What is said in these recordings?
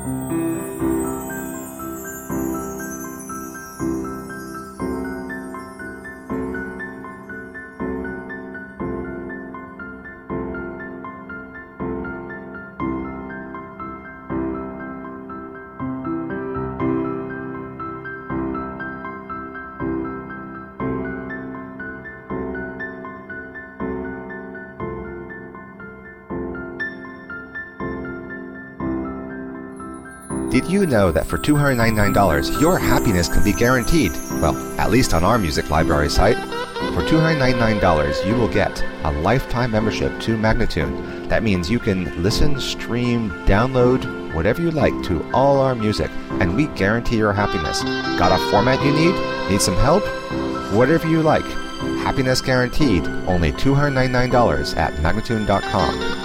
Did you know that for $299, your happiness can be guaranteed? Well, at least on our music library site. For $299, you will get a lifetime membership to Magnatune. That means you can listen, stream, download, whatever you like to all our music, and we guarantee your happiness. Got a format you need? Need some help? Whatever you like. Happiness guaranteed. Only $299 at Magnatune.com.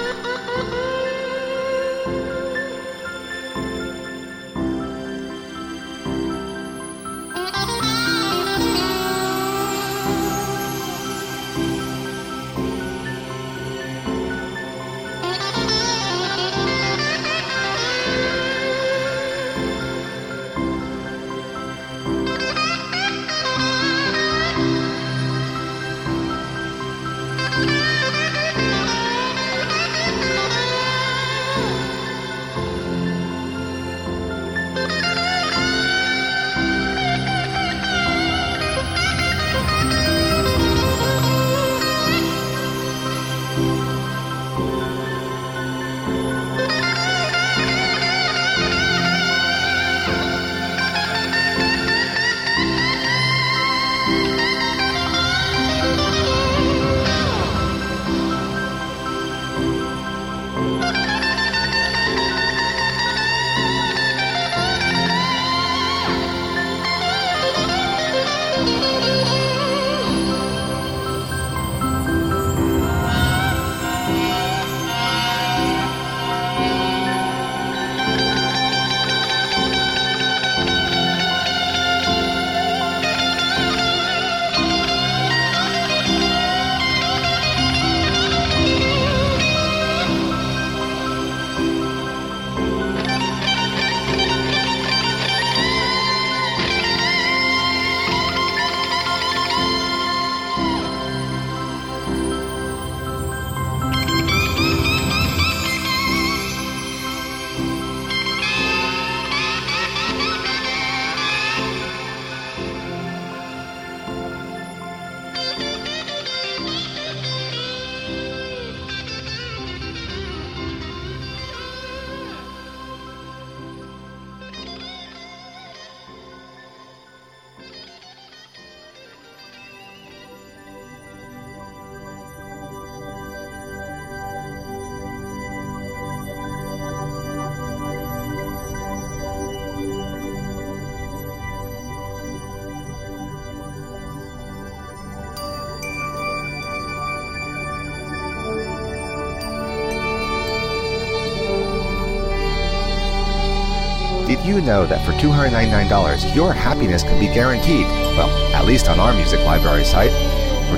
Did you know that for $299, your happiness can be guaranteed? Well, at least on our music library site. For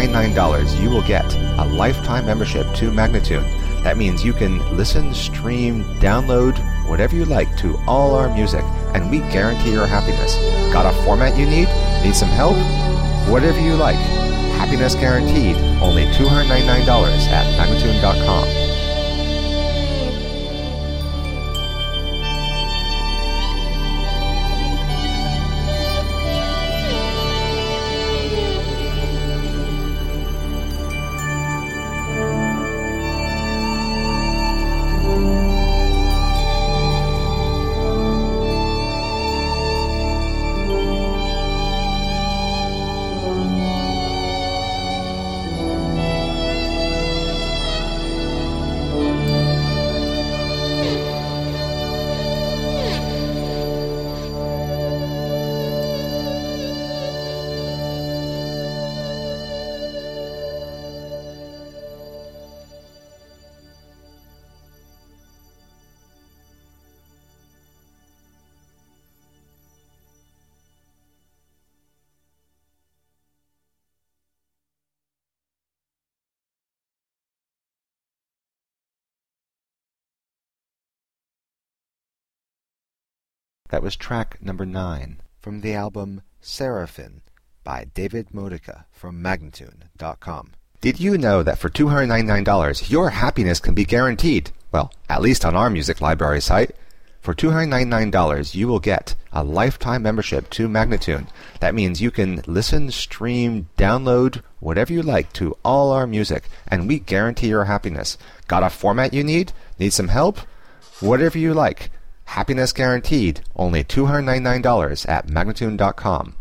$299, you will get a lifetime membership to Magnatune. That means you can listen, stream, download, whatever you like to all our music, and we guarantee your happiness. Got a format you need? Need some help? Whatever you like. Happiness guaranteed. Only $299 at Magnatune.com. That was track number 9 from the album Seraphim by David Modica from Magnatune.com. Did you know that for $299 your happiness can be guaranteed? Well, at least on our music library site. For $299 you will get a lifetime membership to Magnatune. That means you can listen, stream, download, whatever you like to all our music, and we guarantee your happiness. Got a format you need? Need some help? Whatever you like. Happiness guaranteed. Only $299 at Magnatune.com.